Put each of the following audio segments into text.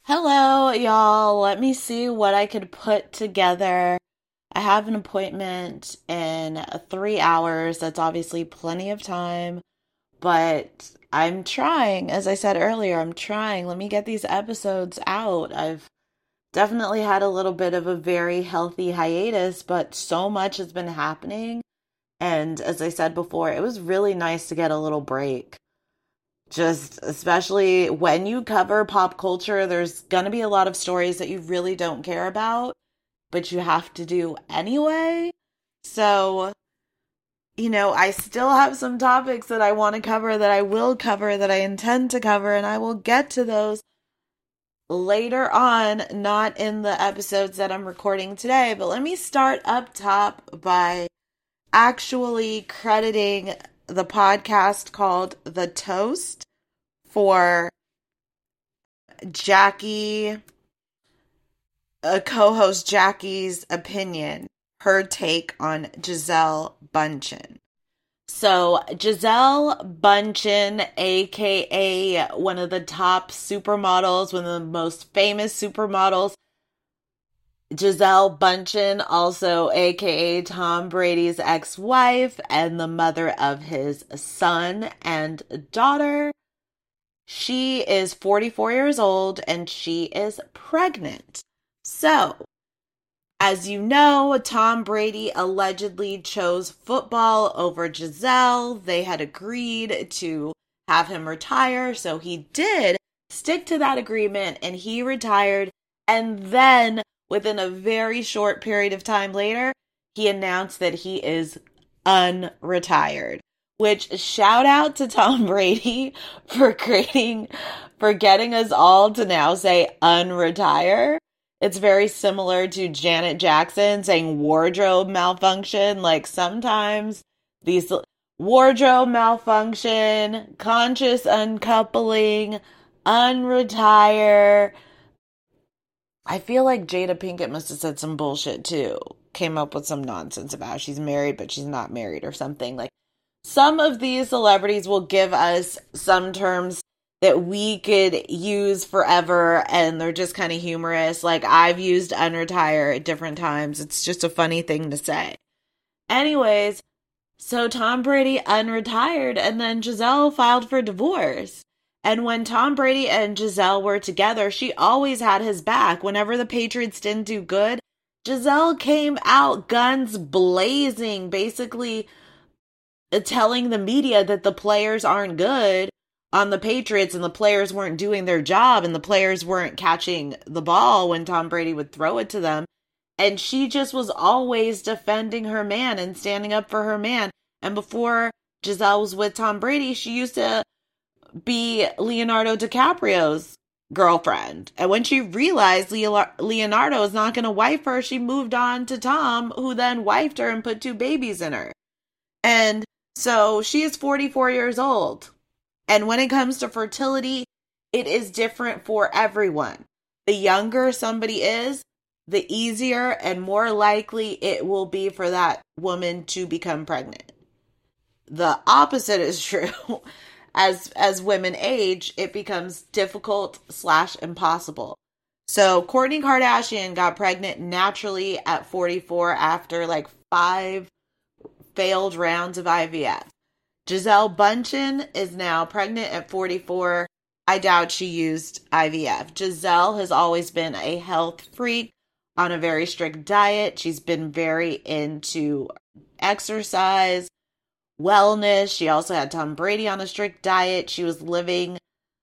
Hello, y'all. Let me see what I could put together. I have an appointment in 3 hours. That's obviously plenty of time, but I'm trying. As I said earlier, I'm trying. Let me get these episodes out. I've definitely had a little bit of a very healthy hiatus, but so much has been happening. And as I said before, it was really nice to get a little break. Just especially when you cover pop culture, there's going to be a lot of stories that you really don't care about, but you have to do anyway. So, I still have some topics that I want to cover, that I will cover, that I intend to cover, and I will get to those later on, not in the episodes that I'm recording today. But let me start up top by actually crediting the podcast called The Toast for Jackie, co-host Jackie's opinion, her take on Gisele Bündchen. So Gisele Bündchen, aka one of the top supermodels, one of the most famous supermodels, Gisele Bündchen, also aka Tom Brady's ex-wife and the mother of his son and daughter. She is 44 years old and she is pregnant. So, as you know, Tom Brady allegedly chose football over Gisele. They had agreed to have him retire, so he did stick to that agreement and he retired. And then, within a very short period of time later, he announced that he is unretired. Which, shout out to Tom Brady for getting us all to now say unretire. It's very similar to Janet Jackson saying wardrobe malfunction. Like sometimes these wardrobe malfunction, conscious uncoupling, unretire. I feel like Jada Pinkett must have said some bullshit too. Came up with some nonsense about how she's married, but she's not married or something. Like, some of these celebrities will give us some terms that we could use forever, and they're just kind of humorous. Like, I've used unretire at different times. It's just a funny thing to say. Anyways, so Tom Brady unretired, and then Gisele filed for divorce. And when Tom Brady and Gisele were together, she always had his back. Whenever the Patriots didn't do good, Gisele came out guns blazing, basically telling the media that the players aren't good on the Patriots and the players weren't doing their job and the players weren't catching the ball when Tom Brady would throw it to them. And she just was always defending her man and standing up for her man. And before Gisele was with Tom Brady, she used to be Leonardo DiCaprio's girlfriend. And when she realized Leonardo is not going to wife her, she moved on to Tom, who then wifed her and put 2 babies in her. And so she is 44 years old. And when it comes to fertility, it is different for everyone. The younger somebody is, the easier and more likely it will be for that woman to become pregnant. The opposite is true. As women age, it becomes difficult / impossible. So Kourtney Kardashian got pregnant naturally at 44 after like 5 failed rounds of IVF. Gisele Bündchen is now pregnant at 44. I doubt she used IVF. Gisele has always been a health freak on a very strict diet. She's been very into exercise, wellness. She also had Tom Brady on a strict diet. She was living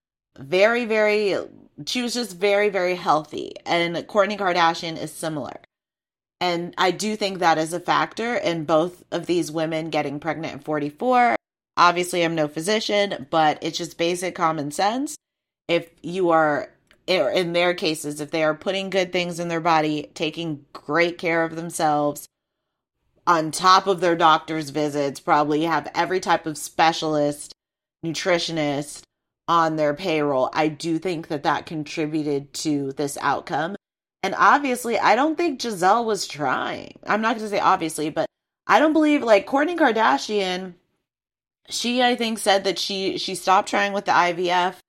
she was just very, very healthy. And Kourtney Kardashian is similar. And I do think that is a factor in both of these women getting pregnant at 44. Obviously, I'm no physician, but it's just basic common sense. If you are, in their cases, if they are putting good things in their body, taking great care of themselves, on top of their doctor's visits, probably have every type of specialist, nutritionist on their payroll, I do think that contributed to this outcome. And obviously, I don't think Gisele was trying. I'm not going to say obviously, but I don't believe, like, Kourtney Kardashian, she, I think, said that she stopped trying with the IVF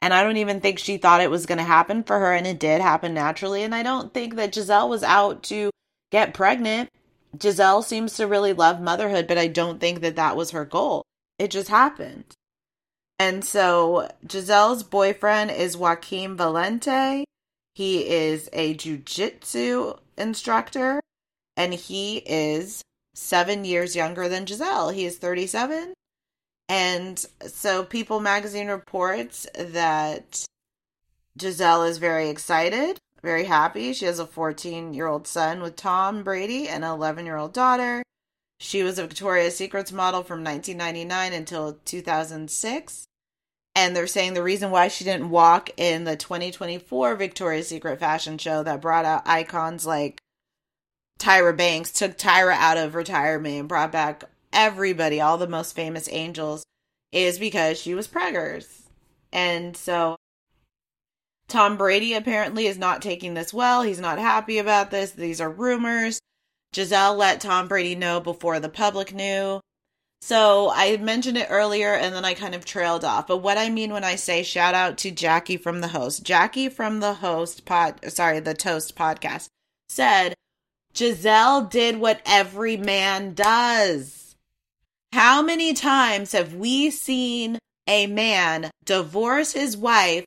And I don't even think she thought it was going to happen for her, and it did happen naturally. And I don't think that Giselle was out to get pregnant. Giselle seems to really love motherhood, but I don't think that that was her goal. It just happened. And so Giselle's boyfriend is Joaquim Valente. He is a jiu-jitsu instructor, and he is 7 years younger than Giselle. He is 37. And so People magazine reports that Giselle is very excited, very happy. She has a 14-year-old son with Tom Brady and an 11-year-old daughter. She was a Victoria's Secrets model from 1999 until 2006. And they're saying the reason why she didn't walk in the 2024 Victoria's Secret fashion show that brought out icons like Tyra Banks, took Tyra out of retirement and brought back everybody, all the most famous angels, is because she was preggers. And so Tom Brady apparently is not taking this well. He's not happy about this. These are rumors. Giselle let Tom Brady know before the public knew. So I mentioned it earlier and then I kind of trailed off. But what I mean when I say shout out to Jackie from the Host. Jackie from the Toast podcast said, Giselle did what every man does. How many times have we seen a man divorce his wife,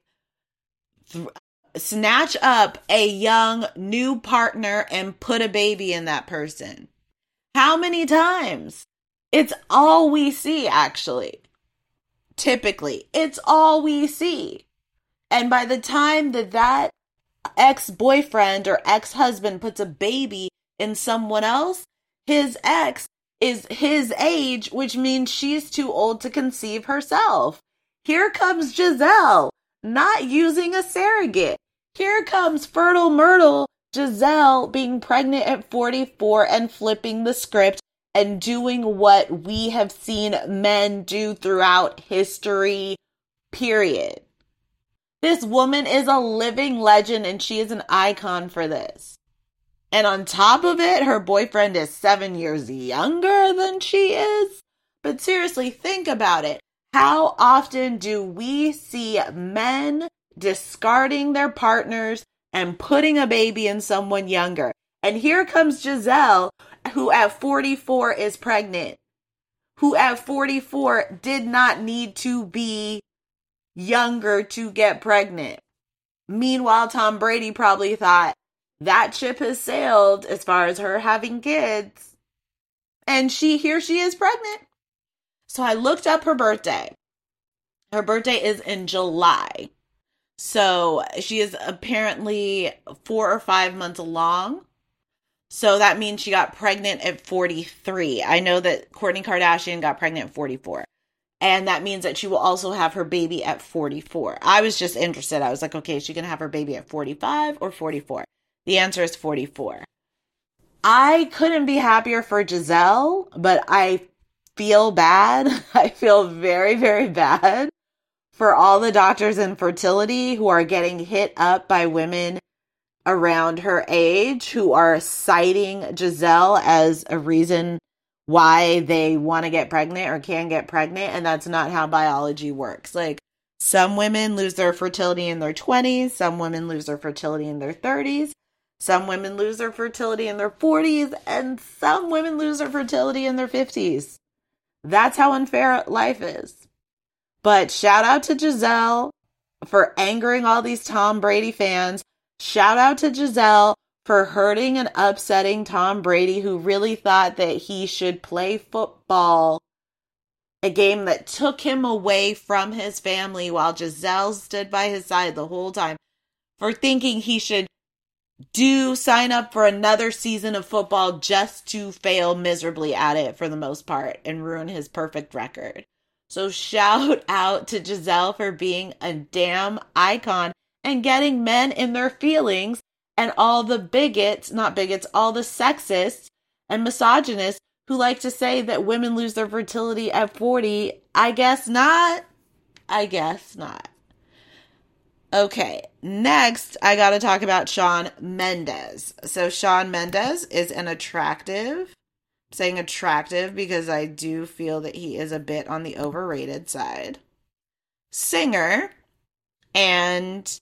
snatch up a young new partner, and put a baby in that person? How many times? It's all we see, actually. Typically, it's all we see. And by the time that ex-boyfriend or ex-husband puts a baby in someone else, his ex is his age, which means she's too old to conceive herself. Here comes Giselle, not using a surrogate. Here comes fertile Myrtle Giselle being pregnant at 44 and flipping the script and doing what we have seen men do throughout history, period. This woman is a living legend and she is an icon for this. And on top of it, her boyfriend is 7 years younger than she is. But seriously, think about it. How often do we see men discarding their partners and putting a baby in someone younger? And here comes Giselle, who at 44 is pregnant, who at 44 did not need to be younger to get pregnant. Meanwhile, Tom Brady probably thought that ship has sailed as far as her having kids. And here she is pregnant. So I looked up her birthday. Her birthday is in July. So she is apparently 4 or 5 months along. So that means she got pregnant at 43. I know that Kourtney Kardashian got pregnant at 44. And that means that she will also have her baby at 44. I was just interested. I was like, okay, is she going to have her baby at 45 or 44? The answer is 44. I couldn't be happier for Giselle, but I feel bad. I feel very, very bad for all the doctors in fertility who are getting hit up by women around her age who are citing Giselle as a reason why they want to get pregnant or can get pregnant. And that's not how biology works. Like, some women lose their fertility in their 20s. Some women lose their fertility in their 30s. Some women lose their fertility in their 40s. And some women lose their fertility in their 50s. That's how unfair life is. But shout out to Giselle for angering all these Tom Brady fans. Shout out to Giselle for hurting and upsetting Tom Brady, who really thought that he should play football, a game that took him away from his family while Giselle stood by his side the whole time, for thinking he should sign up for another season of football just to fail miserably at it for the most part and ruin his perfect record. So shout out to Giselle for being a damn icon and getting men in their feelings, and all the all the sexists and misogynists who like to say that women lose their fertility at 40. I guess not. Okay, next I gotta talk about Shawn Mendes. So Shawn Mendes is an attractive, I'm saying attractive because I do feel that he is a bit on the overrated side, singer, And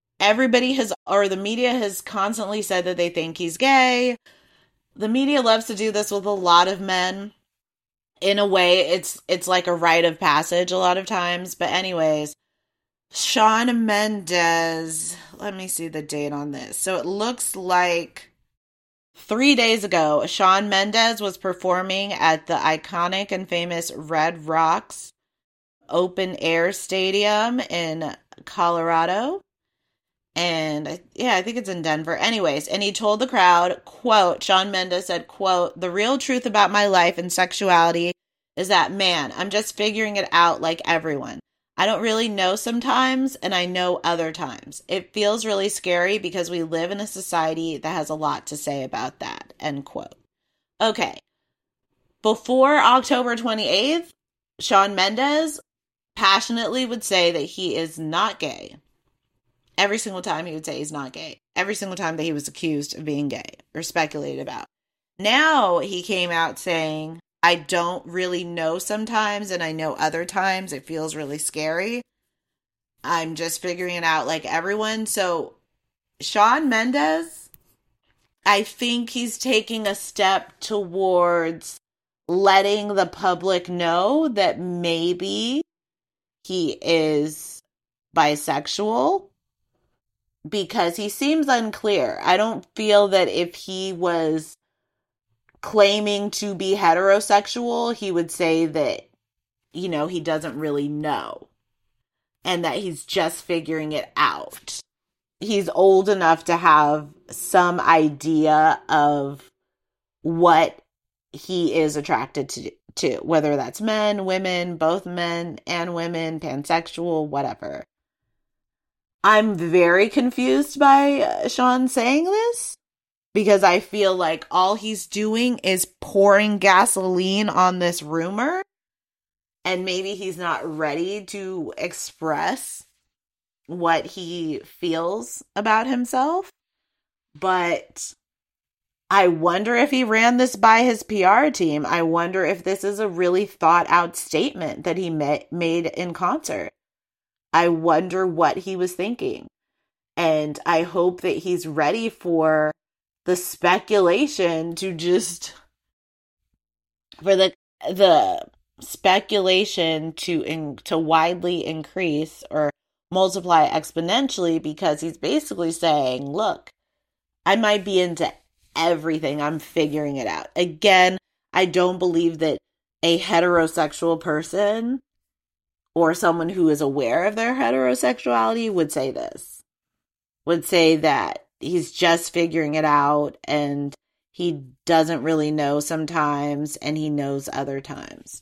the media has constantly said that they think he's gay. The media loves to do this with a lot of men. In a way, it's like a rite of passage a lot of times. But anyways, Shawn Mendes, let me see the date on this. So it looks like 3 days ago, Shawn Mendes was performing at the iconic and famous Red Rocks Open Air Stadium in Colorado. And I think it's in Denver. Anyways, and he told the crowd, quote, Shawn Mendes said, quote, "The real truth about my life and sexuality is that, man, I'm just figuring it out like everyone. I don't really know sometimes, and I know other times. It feels really scary because we live in a society that has a lot to say about that," end quote. Okay. Before October 28th, Shawn Mendes passionately would say that he is not gay. Every single time he would say he's not gay. Every single time that he was accused of being gay or speculated about. Now he came out saying, I don't really know sometimes and I know other times. It feels really scary. I'm just figuring it out like everyone. So Shawn Mendes, I think he's taking a step towards letting the public know that maybe he is bisexual. Because he seems unclear. I don't feel that if he was claiming to be heterosexual, he would say that, he doesn't really know. And that he's just figuring it out. He's old enough to have some idea of what he is attracted to. Whether that's men, women, both men and women, pansexual, whatever. I'm very confused by Shawn saying this because I feel like all he's doing is pouring gasoline on this rumor and maybe he's not ready to express what he feels about himself. But I wonder if he ran this by his PR team. I wonder if this is a really thought out statement that he made in concert. I wonder what he was thinking. And I hope that he's ready for the speculation to for the speculation to widely increase or multiply exponentially, because he's basically saying, look, I might be into everything. I'm figuring it out. Again, I don't believe that a heterosexual person or someone who is aware of their heterosexuality would say this, would say that he's just figuring it out and he doesn't really know sometimes and he knows other times.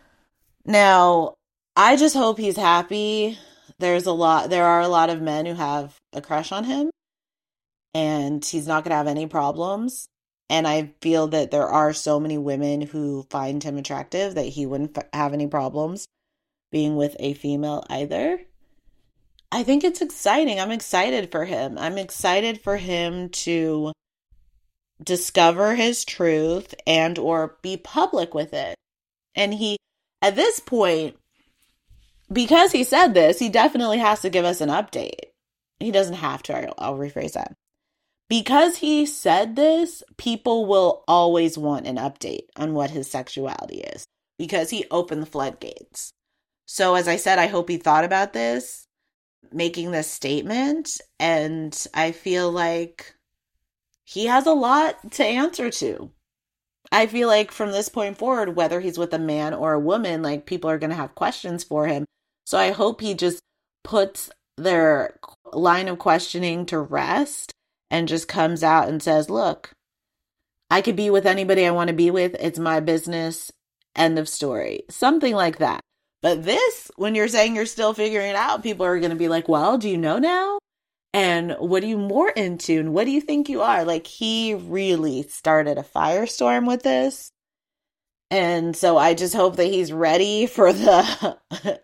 Now, I just hope he's happy. There are a lot of men who have a crush on him and he's not going to have any problems. And I feel that there are so many women who find him attractive that he wouldn't have any problems being with a female either. I think it's exciting. I'm excited for him. I'm excited for him to discover his truth and or be public with it. And he, at this point, because he said this, he definitely has to give us an update. He doesn't have to. I'll rephrase that. Because he said this, people will always want an update on what his sexuality is because he opened the floodgates. So as I said, I hope he thought about this, making this statement, and I feel like he has a lot to answer to. I feel like from this point forward, whether he's with a man or a woman, like people are going to have questions for him. So I hope he just puts their line of questioning to rest and just comes out and says, look, I could be with anybody I want to be with. It's my business. End of story. Something like that. But this, when you're saying you're still figuring it out, people are going to be like, well, do you know now? And what are you more into? And what do you think you are? Like, he really started a firestorm with this. And so I just hope that he's ready for the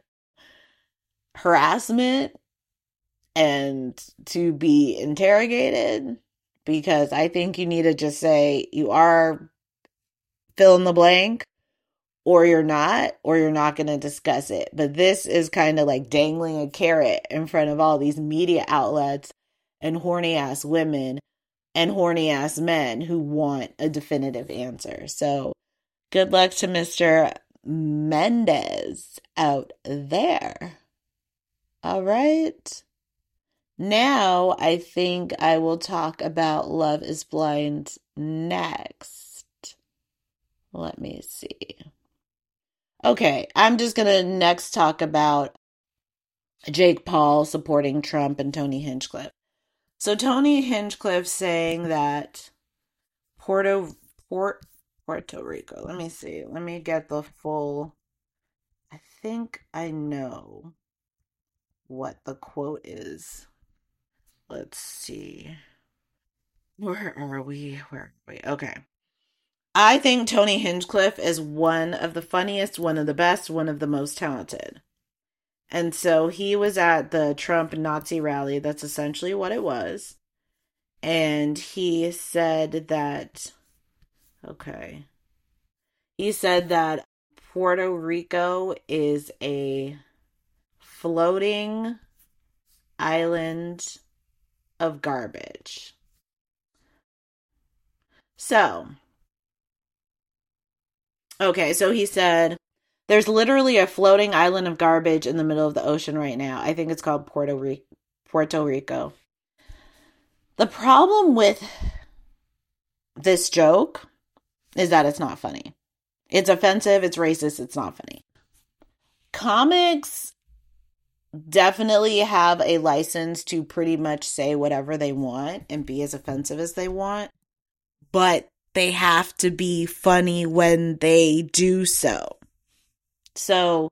harassment and to be interrogated, because I think you need to just say you are fill in the blank, or you're not going to discuss it. But this is kind of like dangling a carrot in front of all these media outlets and horny ass women and horny ass men who want a definitive answer. So good luck to Mr. Mendes out there. All right. Now I think I will talk about Love is Blind next. Let me see. Okay, I'm just going to next talk about Jake Paul supporting Trump and Tony Hinchcliffe. So Tony Hinchcliffe saying that Puerto Rico. Let me see. Let me get the full. I think I know what the quote is. Let's see. Where are we? Okay. I think Tony Hinchcliffe is one of the funniest, one of the best, one of the most talented. And so he was at the Trump Nazi rally. That's essentially what it was. And he said that, okay. He said that Puerto Rico is a floating island of garbage. So, okay, so he said, there's literally a floating island of garbage in the middle of the ocean right now. I think it's called Puerto Rico. The problem with this joke is that it's not funny. It's offensive, it's racist, it's not funny. Comics definitely have a license to pretty much say whatever they want and be as offensive as they want, but they have to be funny when they do so. So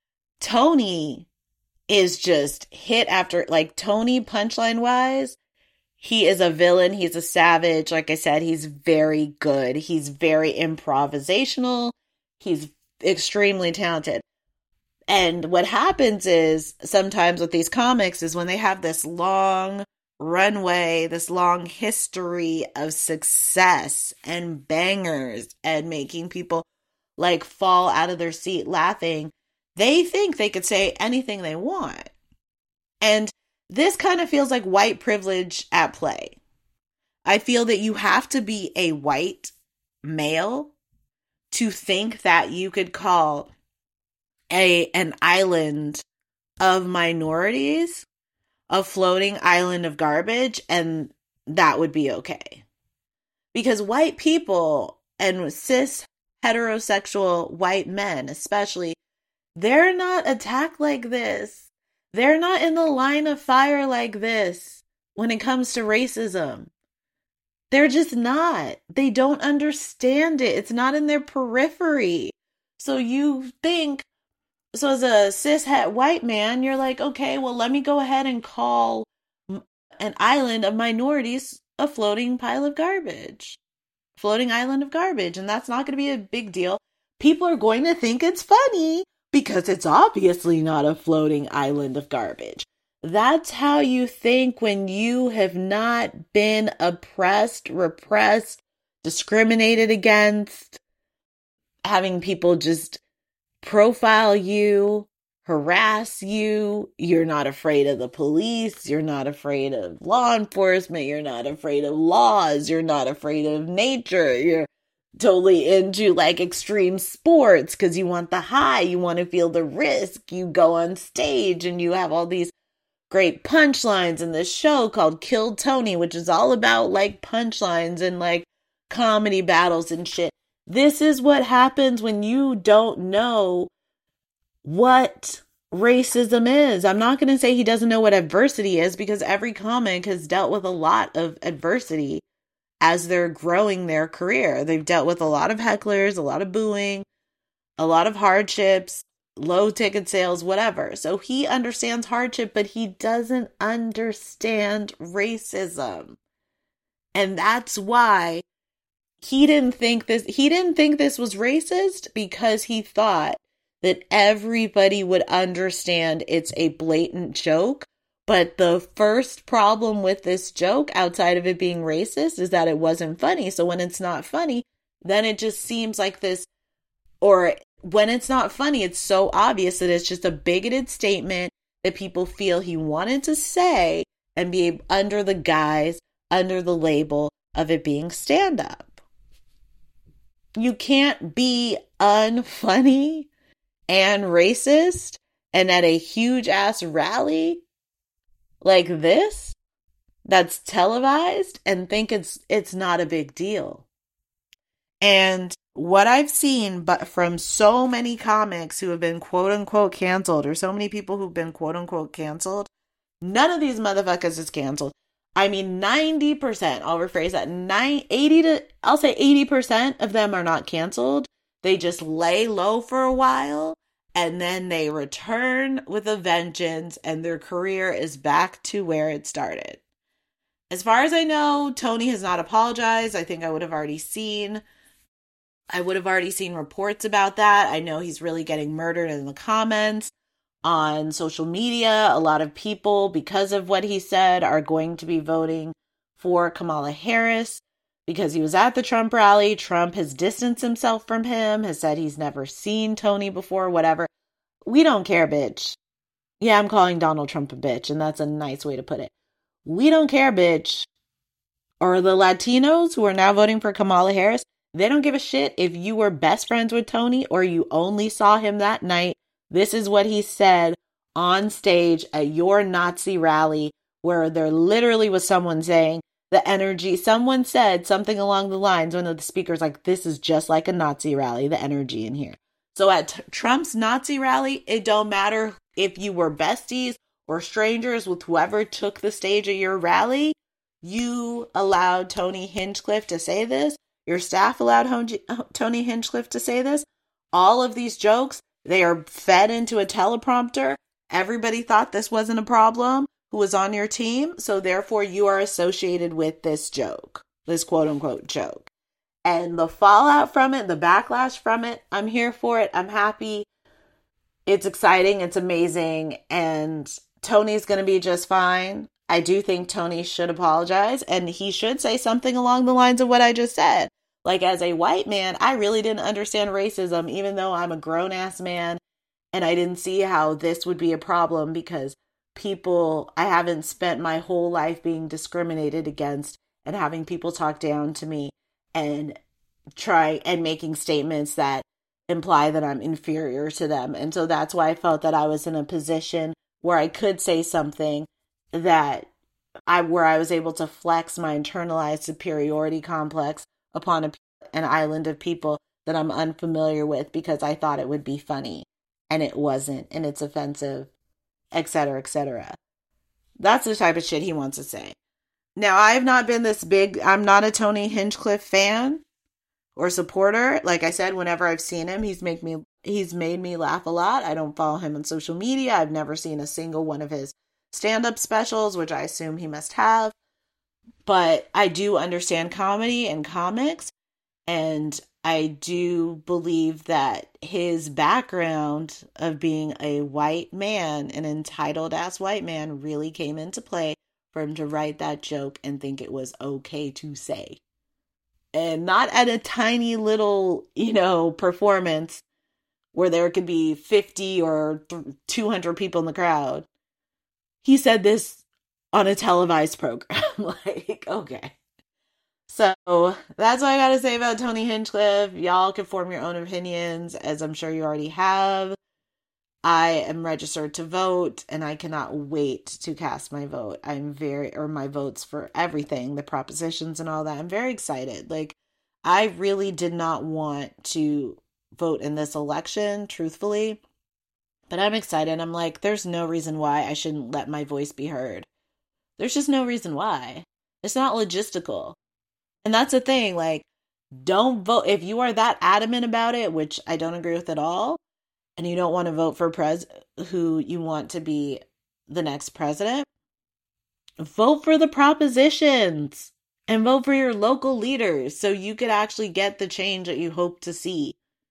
Tony is just hit after, like, Tony punchline wise, he is a villain. He's a savage. Like I said, he's very good. He's very improvisational. He's extremely talented. And what happens is sometimes with these comics is when they have this long runway, this long history of success and bangers and making people like fall out of their seat laughing, they think they could say anything they want. And this kind of feels like white privilege at play. I feel that you have to be a white male to think that you could call an island of minorities a floating island of garbage, and that would be okay. Because white people and cis heterosexual white men especially, they're not attacked like this. They're not in the line of fire like this when it comes to racism. They're just not. They don't understand it. It's not in their periphery. So you think, so as a cis white man, you're like, okay, well, let me go ahead and call an island of minorities a floating pile of garbage. Floating island of garbage. And that's not going to be a big deal. People are going to think it's funny because it's obviously not a floating island of garbage. That's how you think when you have not been oppressed, repressed, discriminated against, having people just profile you, harass you. You're not afraid of the police. You're not afraid of law enforcement. You're not afraid of laws. You're not afraid of nature. You're totally into like extreme sports because you want the high. You want to feel the risk. You go on stage and you have all these great punchlines in this show called Kill Tony, which is all about like punchlines and like comedy battles and shit. This is what happens when you don't know what racism is. I'm not going to say he doesn't know what adversity is because every comic has dealt with a lot of adversity as they're growing their career. They've dealt with a lot of hecklers, a lot of booing, a lot of hardships, low ticket sales, whatever. So he understands hardship, but he doesn't understand racism. And that's why he didn't think this was racist, because he thought that everybody would understand it's a blatant joke. But the first problem with this joke, outside of it being racist, is that it wasn't funny. So when it's not funny, then it just seems like this, or when it's not funny, it's so obvious that it's just a bigoted statement that people feel he wanted to say and be under the guise, under the label of it being stand-up. You can't be unfunny and racist and at a huge ass rally like this that's televised and think it's not a big deal. And what I've seen but from so many comics who have been quote unquote canceled, or so many people who've been quote unquote canceled, none of these motherfuckers is canceled. I mean, 90%, I'll rephrase that, 80% of them are not canceled. They just lay low for a while and then they return with a vengeance and their career is back to where it started. As far as I know, Tony has not apologized. I think I would have already seen reports about that. I know he's really getting murdered in the comments on social media. A lot of people, because of what he said, are going to be voting for Kamala Harris because he was at the Trump rally. Trump has distanced himself from him, has said he's never seen Tony before, whatever. We don't care, bitch. Yeah, I'm calling Donald Trump a bitch, and that's a nice way to put it. We don't care, bitch. Or the Latinos who are now voting for Kamala Harris, they don't give a shit if you were best friends with Tony or you only saw him that night. This is what he said on stage at your Nazi rally, where there literally was someone saying the energy, someone said something along the lines, one of the speakers, like, this is just like a Nazi rally, the energy in here. So at Trump's Nazi rally, it don't matter if you were besties or strangers with whoever took the stage at your rally. You allowed Tony Hinchcliffe to say this. Your staff allowed Tony Hinchcliffe to say this. All of these jokes, they are fed into a teleprompter. Everybody thought this wasn't a problem who was on your team. So therefore you are associated with this joke, this quote unquote joke. And the fallout from it, the backlash from it, I'm here for it. I'm happy. It's exciting. It's amazing. And Tony's going to be just fine. I do think Tony should apologize, and he should say something along the lines of what I just said. Like, as a white man, I really didn't understand racism, even though I'm a grown-ass man, and I didn't see how this would be a problem because I haven't spent my whole life being discriminated against and having people talk down to me and making statements that imply that I'm inferior to them. And so that's why I felt that I was in a position where I could say something where I was able to flex my internalized superiority complex upon an island of people that I'm unfamiliar with because I thought it would be funny and it wasn't, and it's offensive, etc., etc. That's the type of shit he wants to say. Now, I'm not a Tony Hinchcliffe fan or supporter. Like I said, whenever I've seen him, he's made me laugh a lot. I don't follow him on social media. I've never seen a single one of his stand-up specials, which I assume he must have. But I do understand comedy and comics, and I do believe that his background of being a white man, an entitled-ass white man, really came into play for him to write that joke and think it was okay to say. And not at a tiny little, performance where there could be 50 or 200 people in the crowd. He said this on a televised program. Like, okay. So that's what I got to say about Tony Hinchcliffe. Y'all can form your own opinions, as I'm sure you already have. I am registered to vote, and I cannot wait to cast my vote. My votes for everything, the propositions and all that. I'm very excited. Like, I really did not want to vote in this election, truthfully. But I'm excited. I'm like, there's no reason why I shouldn't let my voice be heard. There's just no reason why. It's not logistical. And that's the thing, like, don't vote. If you are that adamant about it, which I don't agree with at all, and you don't want to vote for who you want to be the next president, vote for the propositions and vote for your local leaders so you could actually get the change that you hope to see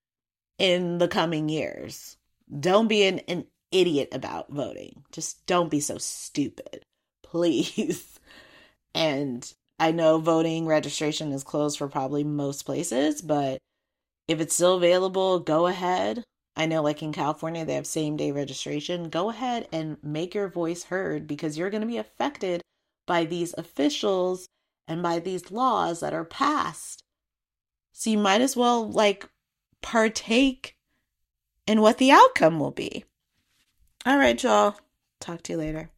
in the coming years. Don't be an idiot about voting. Just don't be so stupid, please. And I know voting registration is closed for probably most places, but If it's still available, go ahead. I know, like in California, they have same day registration. Go ahead and make your voice heard because you're going to be affected by these officials and by these laws that are passed. So you might as well, like, partake in what the outcome will be. All right, y'all. Talk to you later.